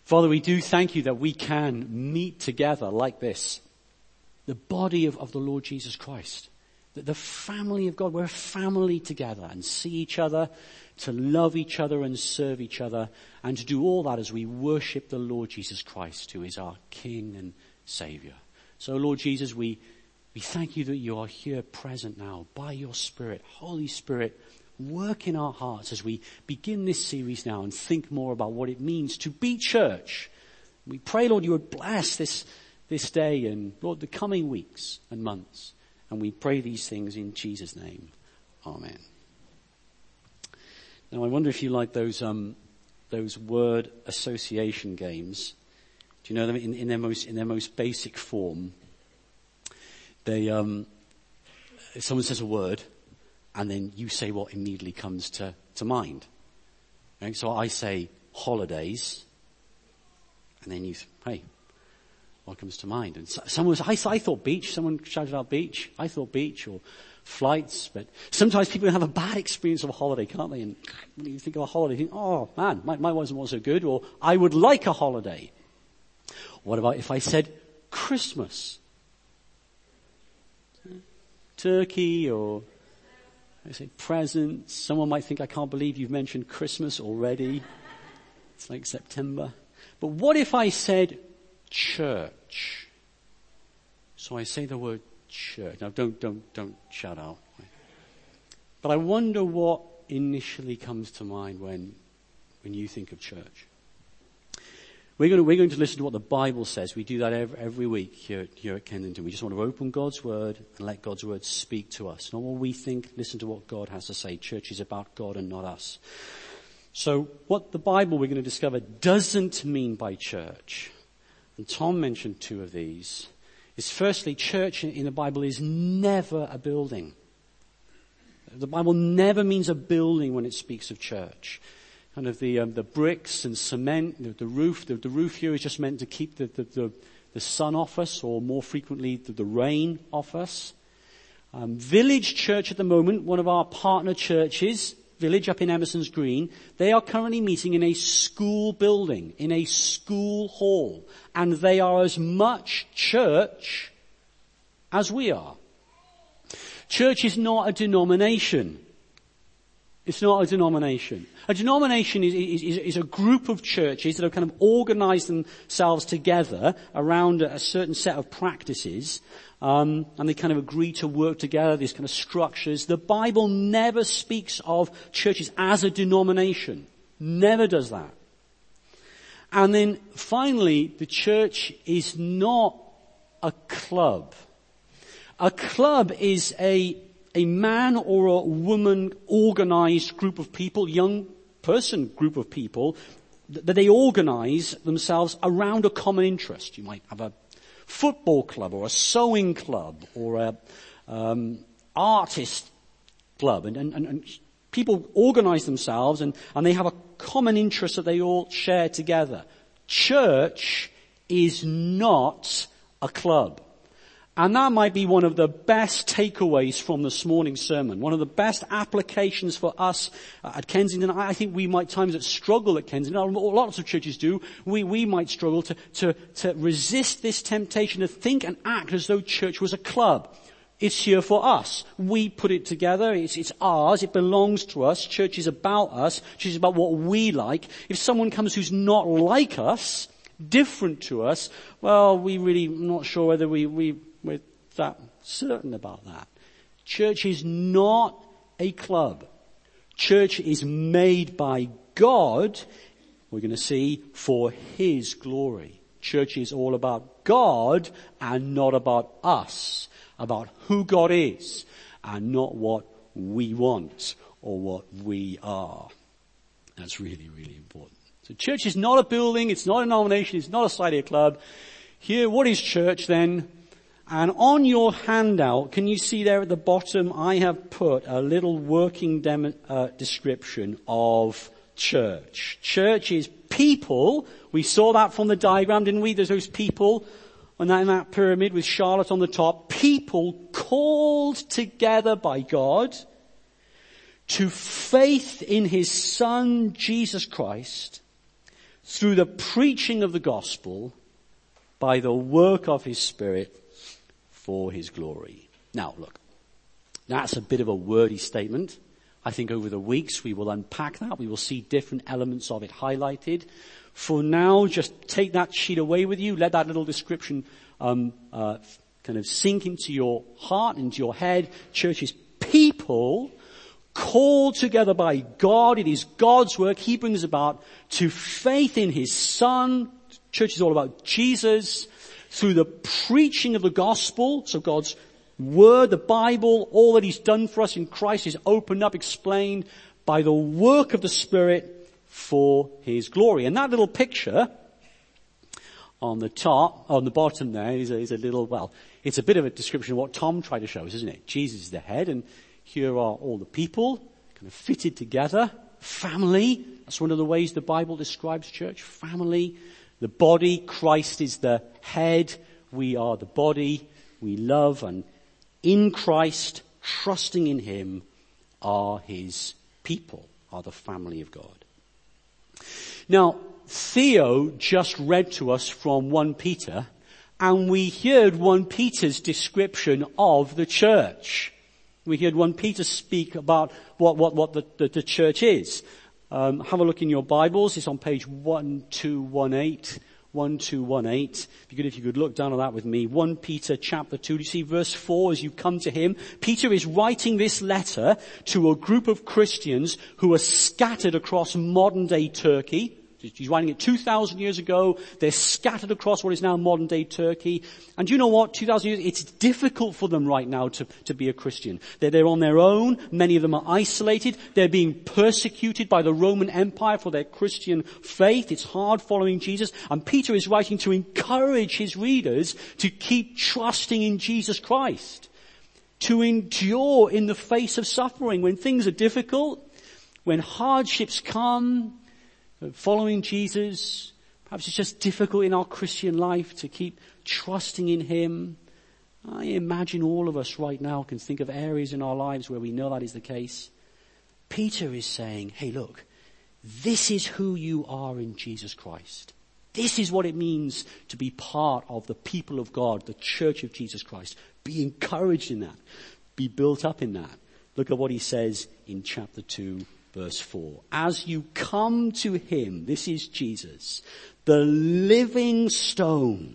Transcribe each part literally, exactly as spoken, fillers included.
Father, we do thank you that we can meet together like this. The body of, of the Lord Jesus Christ. The, the family of God. We're a family together and see each other, to love each other and serve each other, and to do all that as we worship the Lord Jesus Christ, who is our King and Savior. So Lord Jesus, we, we thank you that you are here present now by your Spirit. Holy Spirit, work in our hearts as we begin this series now and think more about what it means to be church. We pray, Lord, you would bless this, this day and, Lord, the coming weeks and months. And we pray these things in Jesus' name. Amen. Now, I wonder if you like those, um, those word association games. Do you know them in, in their most, in their most basic form? They, um, someone says a word, and then you say what immediately comes to, to mind. Okay? So I say holidays, and then you, hey, what comes to mind? And so, someone was, I, I thought beach. Someone shouted out beach. I thought beach, or flights. But sometimes people have a bad experience of a holiday, can't they? And when you think of a holiday, you think, oh man, my, my wasn't so good, or I would like a holiday. What about if I said Christmas? Turkey, or I say presents. Someone might think, I can't believe you've mentioned Christmas already. It's like September. But what if I said church? So I say the word church. Now don't, don't, don't shout out. But I wonder what initially comes to mind when, when you think of church. We're going to, we're going to listen to what the Bible says. We do that every, every week here, here at Kensington. We just want to open God's Word and let God's Word speak to us. Not what we think, listen to what God has to say. Church is about God and not us. So what the Bible we're going to discover doesn't mean by church, and Tom mentioned two of these, is firstly, church in the Bible is never a building. The Bible never means a building when it speaks of church. Kind of the um, the bricks and cement, the, the roof. The, the roof here is just meant to keep the the, the, the sun off us, or more frequently the, the rain off us. Um, Village Church at the moment, one of our partner churches, Village up in Emerson's Green, they are currently meeting in a school building, in a school hall, and they are as much church as we are. Church is not a denomination. It's not a denomination. A denomination is, is, is a group of churches that have kind of organized themselves together around a certain set of practices, um, and they kind of agree to work together, these kind of structures. The Bible never speaks of churches as a denomination. Never does that. And then finally, the church is not a club. A club is a a man or a woman organized group of people, young person group of people, that they organize themselves around a common interest. You might have a football club or a sewing club or a um, artist club, and, and, and people organize themselves and, and they have a common interest that they all share together. Church is not a club. And that might be one of the best takeaways from this morning's sermon. One of the best applications for us at Kensington. I think we might times that struggle at Kensington. Lots of churches do. We, we might struggle to, to, to resist this temptation to think and act as though church was a club. It's here for us. We put it together. It's, it's ours. It belongs to us. Church is about us. Church is about what we like. If someone comes who's not like us, different to us, well, we really not sure whether we, we, we're that certain about that. Church is not a club. Church is made by God, we're going to see, for His glory. Church is all about God and not about us, about who God is and not what we want or what we are. That's really, really important. So church is not a building, it's not a denomination, it's not a society, a club. Here, what is church then? And on your handout, can you see there at the bottom, I have put a little working demo, uh, description of church. Church is people. We saw that from the diagram, didn't we? There's those people on that, in that pyramid with Charlotte on the top. People called together by God to faith in His Son, Jesus Christ, through the preaching of the gospel by the work of his Spirit for his glory. Now, look, that's a bit of a wordy statement. I think over the weeks we will unpack that. We will see different elements of it highlighted. For now, just take that sheet away with you. Let that little description um, uh, kind of sink into your heart, into your head. Church is people called together by God. It is God's work he brings about to faith in his Son. Church is all about Jesus through the preaching of the gospel. So God's word, the Bible, all that he's done for us in Christ is opened up, explained by the work of the Spirit for his glory. And that little picture on the top, on the bottom there is a, is a little, well, it's a bit of a description of what Tom tried to show us, isn't it? Jesus is the head, and here are all the people kind of fitted together. Family, that's one of the ways the Bible describes church. Family, the body, Christ is the head, we are the body, we love, and in Christ, trusting in him, are his people, are the family of God. Now, Theo just read to us from First Peter, and we heard First Peter's description of the church. We heard First Peter speak about what, what, what the, the, the church is. Um, have a look in your Bibles. It's on page one two one eight. one two one eight. It'd be good if you could look down on that with me. First Peter chapter two. Do you see verse four as you come to him? Peter is writing this letter to a group of Christians who are scattered across modern day Turkey. He's writing it two thousand years ago. They're scattered across what is now modern day Turkey. And do you know what? two thousand years, it's difficult for them right now to, to be a Christian. They're, they're on their own. Many of them are isolated. They're being persecuted by the Roman Empire for their Christian faith. It's hard following Jesus. And Peter is writing to encourage his readers to keep trusting in Jesus Christ. To endure in the face of suffering. When things are difficult, when hardships come, following Jesus, perhaps it's just difficult in our Christian life to keep trusting in him. I imagine all of us right now can think of areas in our lives where we know that is the case. Peter is saying, hey look, this is who you are in Jesus Christ. This is what it means to be part of the people of God, the church of Jesus Christ. Be encouraged in that. Be built up in that. Look at what he says in chapter two. Verse four, as you come to him, this is Jesus, the living stone,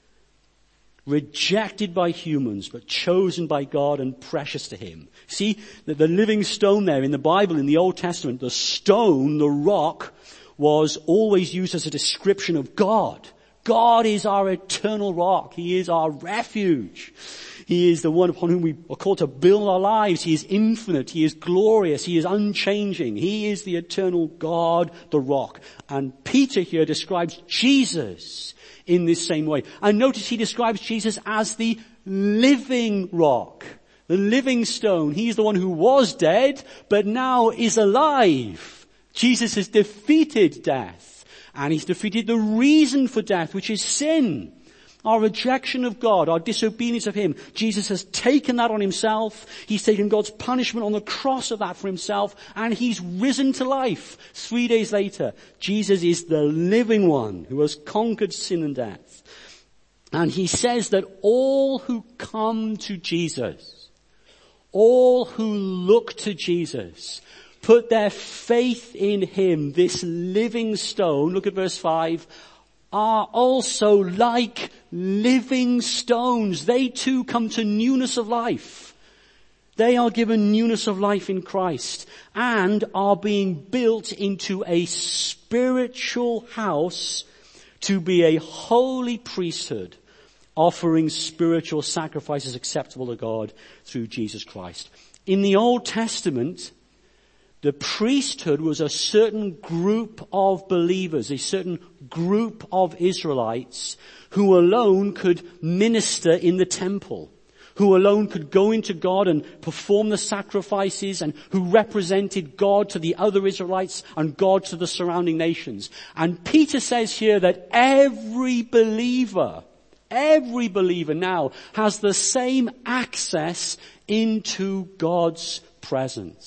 rejected by humans, but chosen by God and precious to him. See, that the living stone there in the Bible, in the Old Testament, the stone, the rock, was always used as a description of God. God is our eternal rock. He is our refuge. He is the one upon whom we are called to build our lives. He is infinite. He is glorious. He is unchanging. He is the eternal God, the rock. And Peter here describes Jesus in this same way. And notice he describes Jesus as the living rock, the living stone. He is the one who was dead, but now is alive. Jesus has defeated death. And he's defeated the reason for death, which is sin. Our rejection of God, our disobedience of him. Jesus has taken that on himself. He's taken God's punishment on the cross of that for himself. And he's risen to life three days later. Jesus is the living one who has conquered sin and death. And he says that all who come to Jesus, all who look to Jesus, put their faith in him, this living stone, look at verse five, are also like living stones. They too come to newness of life. They are given newness of life in Christ and are being built into a spiritual house to be a holy priesthood, offering spiritual sacrifices acceptable to God through Jesus Christ. In the Old Testament, the priesthood was a certain group of believers, a certain group of Israelites who alone could minister in the temple, who alone could go into God and perform the sacrifices, and who represented God to the other Israelites and God to the surrounding nations. And Peter says here that every believer, every believer now has the same access into God's presence.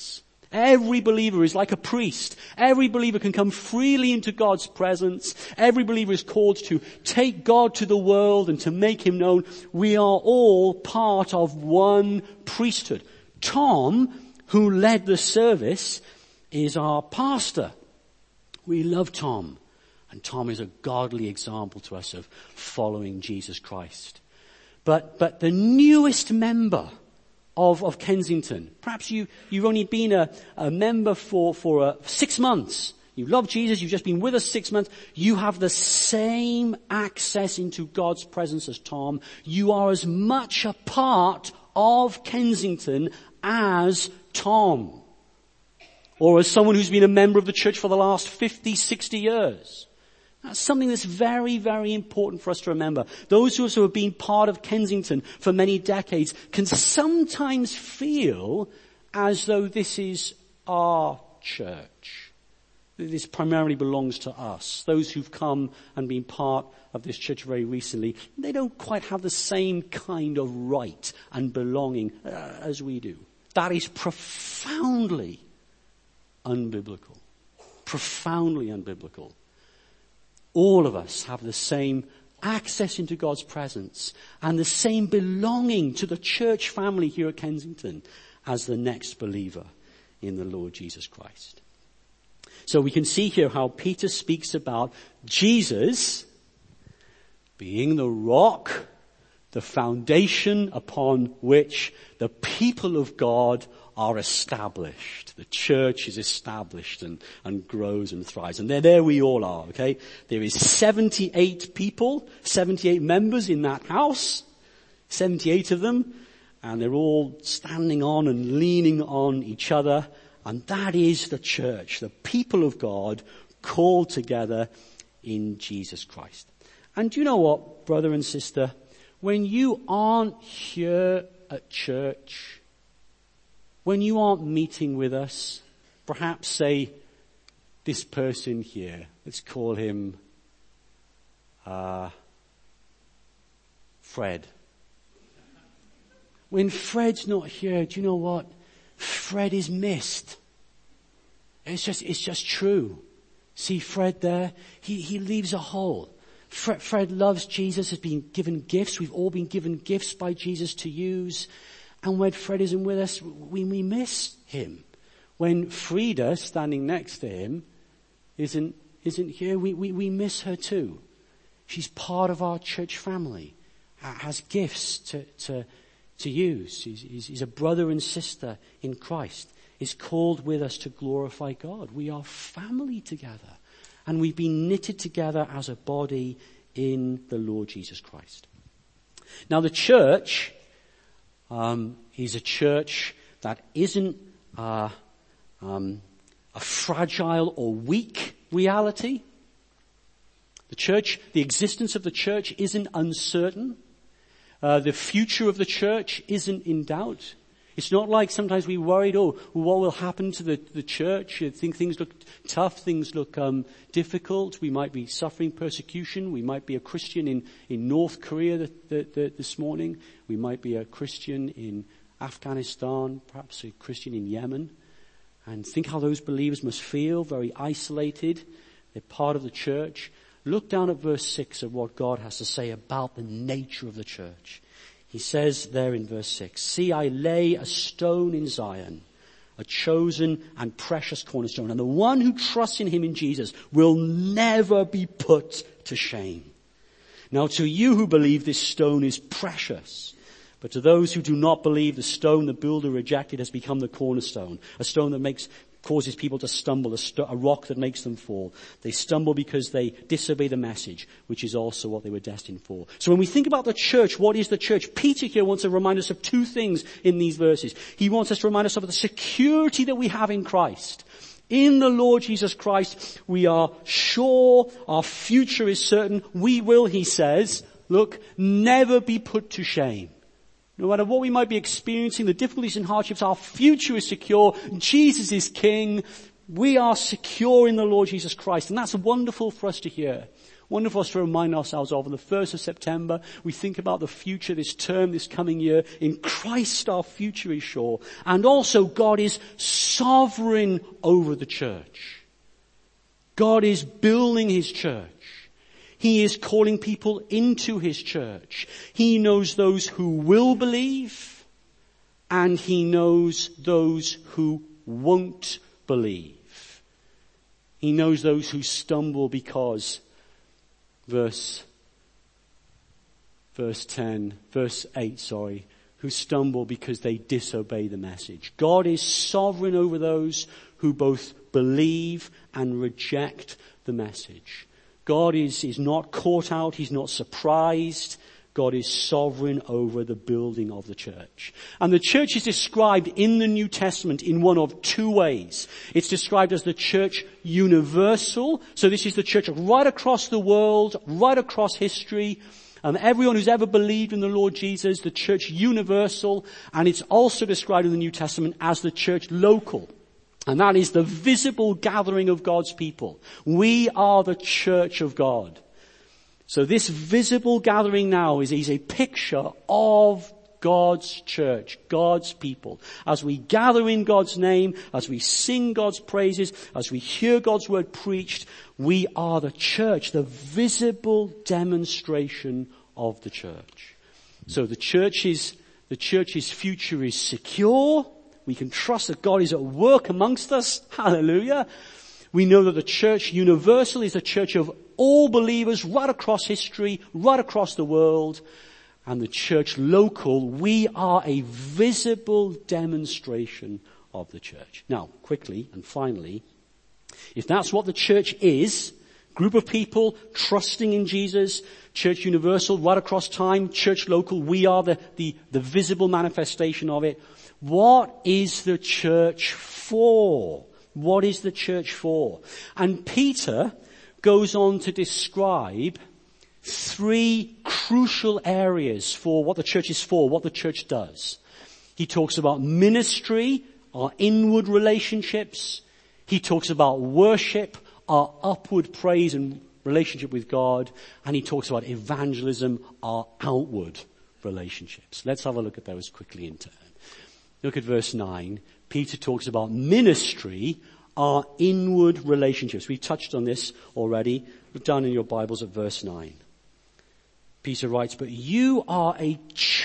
Every believer is like a priest. Every believer can come freely into God's presence. Every believer is called to take God to the world and to make him known. We are all part of one priesthood. Tom, who led the service, is our pastor. We love Tom. And Tom is a godly example to us of following Jesus Christ. But, but the newest member of, of Kensington, perhaps you, you've only been a, a member for, for uh, six months. You love Jesus, you've just been with us six months. You have the same access into God's presence as Tom. You are as much a part of Kensington as Tom. Or as someone who's been a member of the church for the last fifty, sixty years. That's something that's very, very important for us to remember. Those of us who have been part of Kensington for many decades can sometimes feel as though this is our church. This primarily belongs to us. Those who've come and been part of this church very recently, they don't quite have the same kind of right and belonging uh, as we do. That is profoundly unbiblical. Profoundly unbiblical. All of us have the same access into God's presence and the same belonging to the church family here at Kensington as the next believer in the Lord Jesus Christ. So we can see here how Peter speaks about Jesus being the rock, the foundation upon which the people of God are established. The church is established and, and grows and thrives. And there, there we all are, okay? There is seventy-eight people, seventy-eight members in that house, seventy-eight of them, and they're all standing on and leaning on each other. And that is the church, the people of God called together in Jesus Christ. And do you know what, brother and sister? When you aren't here at church, when you aren't meeting with us, perhaps say, this person here, let's call him uh, Fred. When Fred's not here, do you know what? Fred is missed. It's just, it's just true. See Fred there? He, he leaves a hole. Fred, Fred loves Jesus, has been given gifts. We've all been given gifts by Jesus to use. And when Fred isn't with us, we, we miss him. When Frida, standing next to him, isn't, isn't here, we, we, we miss her too. She's part of our church family, has gifts to, to, to use. He's, he's, he's a brother and sister in Christ. Is called with us to glorify God. We are family together. And we've been knitted together as a body in the Lord Jesus Christ. Now the church um, is a church that isn't uh, um, a fragile or weak reality. The church, the existence of the church isn't uncertain. Uh, the future of the church isn't in doubt. It's not like sometimes we worried, oh, what will happen to the, the church? I think things look tough, things look um, difficult. We might be suffering persecution. We might be a Christian in, in North Korea the, the, the, this morning. We might be a Christian in Afghanistan, perhaps a Christian in Yemen. And think how those believers must feel, very isolated. They're part of the church. Look down at verse six of what God has to say about the nature of the church. He says there in verse six, see, I lay a stone in Zion, a chosen and precious cornerstone, and the one who trusts in him in Jesus will never be put to shame. Now to you who believe, this stone is precious, but to those who do not believe, the stone the builder rejected has become the cornerstone, a stone that makes causes people to stumble, a, st- a rock that makes them fall. They stumble because they disobey the message, which is also what they were destined for. So when we think about the church, what is the church? Peter here wants to remind us of two things in these verses. He wants us to remind us of the security that we have in Christ. In the Lord Jesus Christ, we are sure our future is certain. We will, he says, look, never be put to shame. No matter what we might be experiencing, the difficulties and hardships, our future is secure. Jesus is King. We are secure in the Lord Jesus Christ. And that's wonderful for us to hear. Wonderful for us to remind ourselves of. On the first of September, we think about the future, this term, this coming year. In Christ our future is sure. And also God is sovereign over the church. God is building his church. He is calling people into his church. He knows those who will believe, and he knows those who won't believe. He knows those who stumble because Verse, verse ten, verse eight, sorry, who stumble because they disobey the message. God is sovereign over those who both believe and reject the message. God is, is not caught out. He's not surprised. God is sovereign over the building of the church. And the church is described in the New Testament in one of two ways. It's described as the church universal. So this is the church right across the world, right across history. And everyone who's ever believed in the Lord Jesus, the church universal. And it's also described in the New Testament as the church local. And that is the visible gathering of God's people. We are the church of God. So this visible gathering now is, is a picture of God's church, God's people. As we gather in God's name, as we sing God's praises, as we hear God's word preached, we are the church, the visible demonstration of the church. So the church is, the church's future is secure. We can trust that God is at work amongst us. Hallelujah. We know that the church universal is the church of all believers right across history, right across the world. And the church local, we are a visible demonstration of the church. Now, quickly and finally, if that's what the church is, group of people trusting in Jesus, church universal right across time, church local, we are the, the, the visible manifestation of it. What is the church for? What is the church for? And Peter goes on to describe three crucial areas for what the church is for, what the church does. He talks about ministry, our inward relationships. He talks about worship, our upward praise and relationship with God. And he talks about evangelism, our outward relationships. Let's have a look at those quickly in turn. Look at verse nine. Peter talks about ministry, our inward relationships. We've touched on this already. Look down in your Bibles at verse nine. Peter writes, but you are a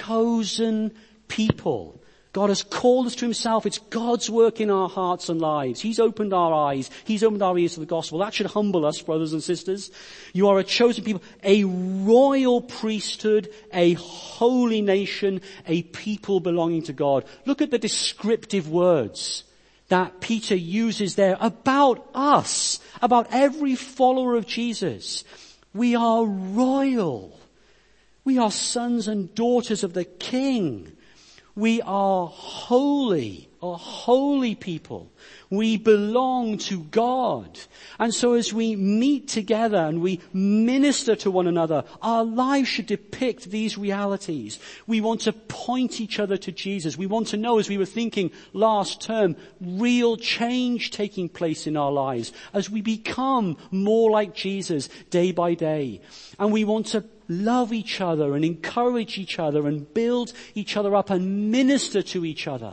chosen people. God has called us to himself. It's God's work in our hearts and lives. He's opened our eyes. He's opened our ears to the gospel. That should humble us, brothers and sisters. You are a chosen people, a royal priesthood, a holy nation, a people belonging to God. Look at the descriptive words that Peter uses there about us, about every follower of Jesus. We are royal. We are sons and daughters of the King. We are holy, a holy people. We belong to God. And so as we meet together and we minister to one another, our lives should depict these realities. We want to point each other to Jesus. We want to know, as we were thinking last term, real change taking place in our lives as we become more like Jesus day by day. And we want to love each other and encourage each other and build each other up and minister to each other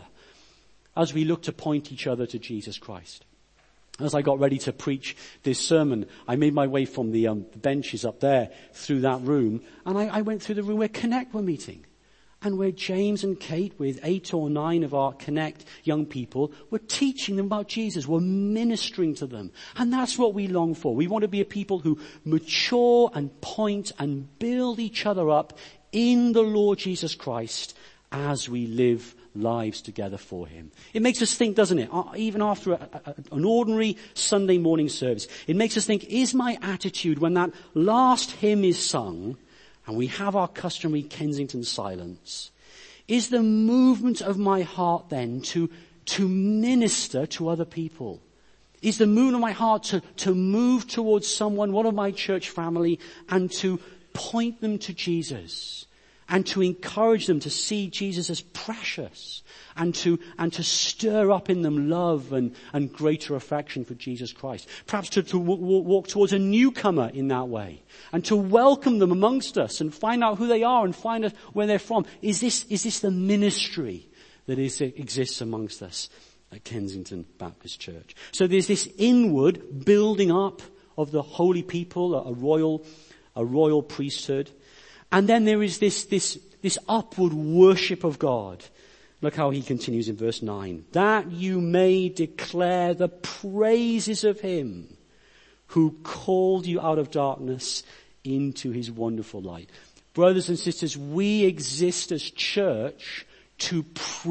as we look to point each other to Jesus Christ. As I got ready to preach this sermon, I made my way from the um, benches up there through that room, and I, I went through the room where Connect were meeting, and where James and Kate, with eight or nine of our Connect young people, were teaching them about Jesus, were ministering to them. And that's what we long for. We want to be a people who mature and point and build each other up in the Lord Jesus Christ as we live lives together for him. It makes us think, doesn't it? Even after a, a, an ordinary Sunday morning service, it makes us think, is my attitude when that last hymn is sung and we have our customary Kensington silence, is the movement of my heart then to, to minister to other people? Is the movement of my heart to, to move towards someone, one of my church family, and to point them to Jesus? and to encourage them to see Jesus as precious and to, and to stir up in them love and, and greater affection for Jesus Christ. Perhaps to, to w- walk towards a newcomer in that way and to welcome them amongst us and find out who they are and find out where they're from. Is this, is this the ministry that is, exists amongst us at Kensington Baptist Church? So there's this inward building up of the holy people, a royal, a royal priesthood. And then there is this, this, this upward worship of God. Look how he continues in verse nine. That you may declare the praises of him who called you out of darkness into his wonderful light. Brothers and sisters, we exist as church to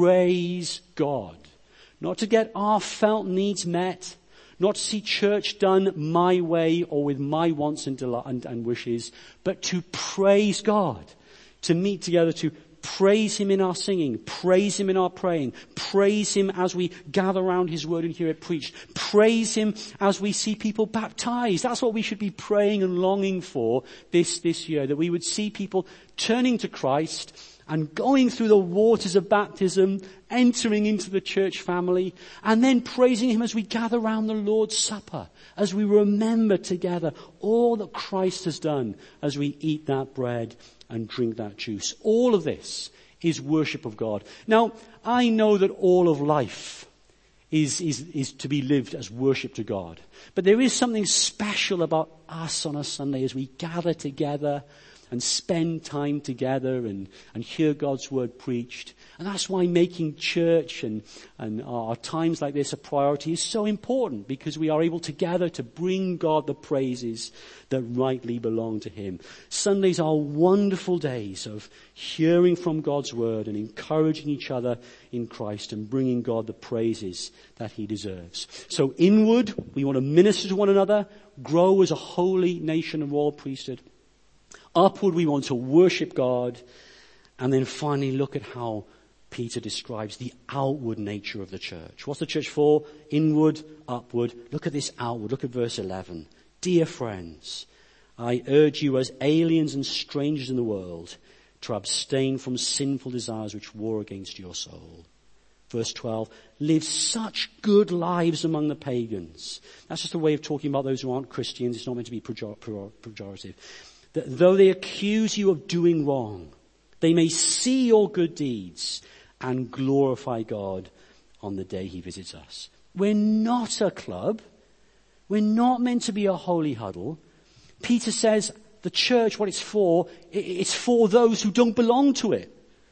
praise God. Not to get our felt needs met. Not to see church done my way or with my wants and, del- and, and wishes, but to praise God. To meet together, to praise him in our singing, praise him in our praying, praise him as we gather around his word and hear it preached, praise him as we see people baptized. That's what we should be praying and longing for this, this year, that we would see people turning to Christ and going through the waters of baptism, entering into the church family, and then praising him as we gather around the Lord's Supper, as we remember together all that Christ has done as we eat that bread and drink that juice. All of this is worship of God. Now, I know that all of life is, is, is to be lived as worship to God. But there is something special about us on a Sunday as we gather together and spend time together and, and hear God's word preached. And that's why making church and, and our times like this a priority is so important, because we are able to gather to bring God the praises that rightly belong to him. Sundays are wonderful days of hearing from God's word and encouraging each other in Christ and bringing God the praises that he deserves. So inward, we want to minister to one another, grow as a holy nation and royal priesthood. Upward, we want to worship God. And then finally, look at how Peter describes the outward nature of the church. What's the church for? Inward, upward. Look at this outward. Look at verse eleven. Dear friends, I urge you as aliens and strangers in the world to abstain from sinful desires which war against your soul. Verse twelve, live such good lives among the pagans. That's just a way of talking about those who aren't Christians. It's not meant to be pejor- pejor- pejorative. That though they accuse you of doing wrong, they may see your good deeds and glorify God on the day he visits us. We're not a club. We're not meant to be a holy huddle. Peter says the church, what it's for, it's for those who don't belong to it.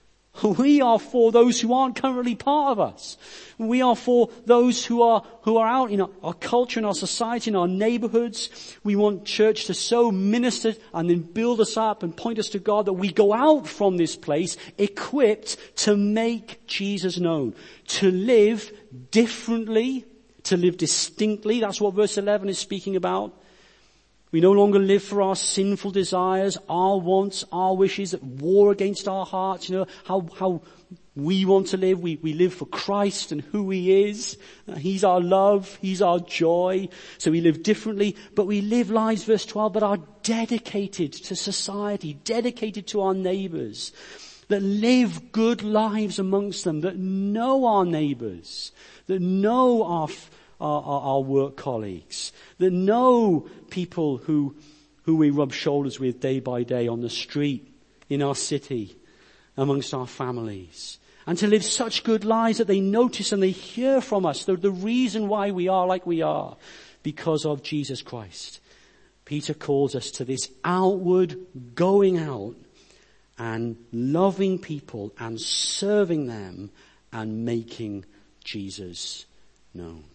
We are for those who aren't currently part of us. We are for those who are, who are out in our, our culture, in our society, in our neighborhoods. We want church to so minister and then build us up and point us to God that we go out from this place equipped to make Jesus known, to live differently, to live distinctly. That's what verse eleven is speaking about. We no longer live for our sinful desires, our wants, our wishes that war against our hearts. You know, how, how we want to live. We, we live for Christ and who he is. He's our love. He's our joy. So we live differently, but we live lives, verse twelve, that are dedicated to society, dedicated to our neighbors, that live good lives amongst them, that know our neighbors, that know our Our, our, our work colleagues, that know people who, who we rub shoulders with day by day on the street, in our city, amongst our families. And to live such good lives that they notice and they hear from us. They're the reason why we are like we are, because of Jesus Christ. Peter calls us to this outward going out and loving people and serving them and making Jesus known.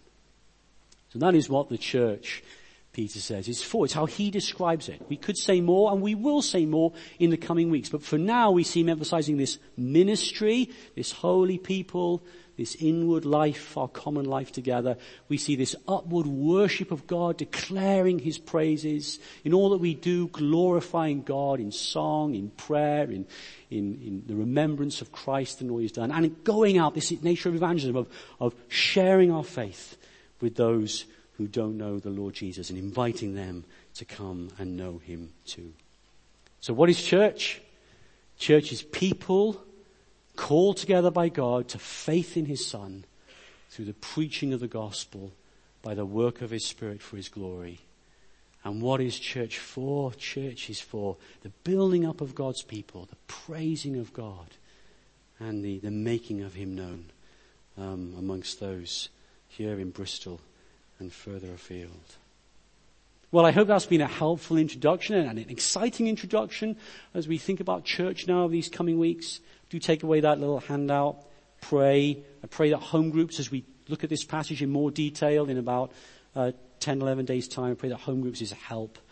So that is what the church, Peter says, is for. It's how he describes it. We could say more, and we will say more in the coming weeks. But for now, we see him emphasizing this ministry, this holy people, this inward life, our common life together. We see this upward worship of God, declaring his praises in all that we do, glorifying God in song, in prayer, in, in, in the remembrance of Christ and all he's done. And going out, this nature of evangelism, of, of sharing our faith with those who don't know the Lord Jesus and inviting them to come and know him too. So what is church? Church is people called together by God to faith in his Son through the preaching of the gospel by the work of his Spirit for his glory. And what is church for? Church is for the building up of God's people, the praising of God, and the, the making of him known um, amongst those here in Bristol and further afield. Well, I hope that's been a helpful introduction and an exciting introduction as we think about church now these coming weeks. Do take away that little handout. Pray. I pray that home groups, as we look at this passage in more detail in about uh, ten, eleven days' time, I pray that home groups is a help